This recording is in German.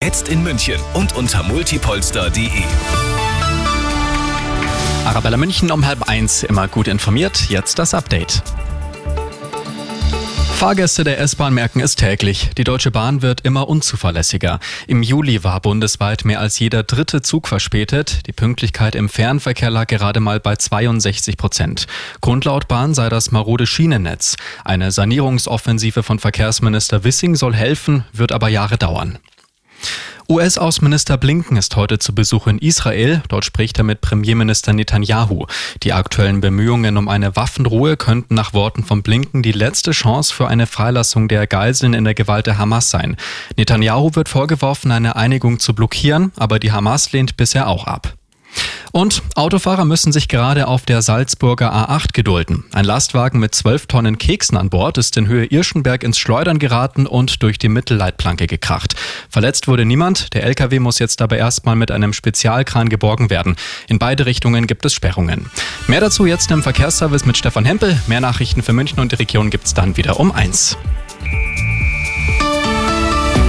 Jetzt in München und unter multipolster.de. Arabella München um 12:30, immer gut informiert. Jetzt das Update. Fahrgäste der S-Bahn merken es täglich. Die Deutsche Bahn wird immer unzuverlässiger. Im Juli war bundesweit mehr als jeder dritte Zug verspätet. Die Pünktlichkeit im Fernverkehr lag gerade mal bei 62%. Grund laut Bahn sei das marode Schienennetz. Eine Sanierungsoffensive von Verkehrsminister Wissing soll helfen, wird aber Jahre dauern. US-Außenminister Blinken ist heute zu Besuch in Israel. Dort spricht er mit Premierminister Netanyahu. Die aktuellen Bemühungen um eine Waffenruhe könnten nach Worten von Blinken die letzte Chance für eine Freilassung der Geiseln in der Gewalt der Hamas sein. Netanyahu wird vorgeworfen, eine Einigung zu blockieren, aber die Hamas lehnt bisher auch ab. Und Autofahrer müssen sich gerade auf der Salzburger A8 gedulden. Ein Lastwagen mit 12 Tonnen Keksen an Bord ist in Höhe Irschenberg ins Schleudern geraten und durch die Mittelleitplanke gekracht. Verletzt wurde niemand. Der LKW muss jetzt aber erstmal mit einem Spezialkran geborgen werden. In beide Richtungen gibt es Sperrungen. Mehr dazu jetzt im Verkehrsservice mit Stefan Hempel. Mehr Nachrichten für München und die Region gibt's dann wieder um 1.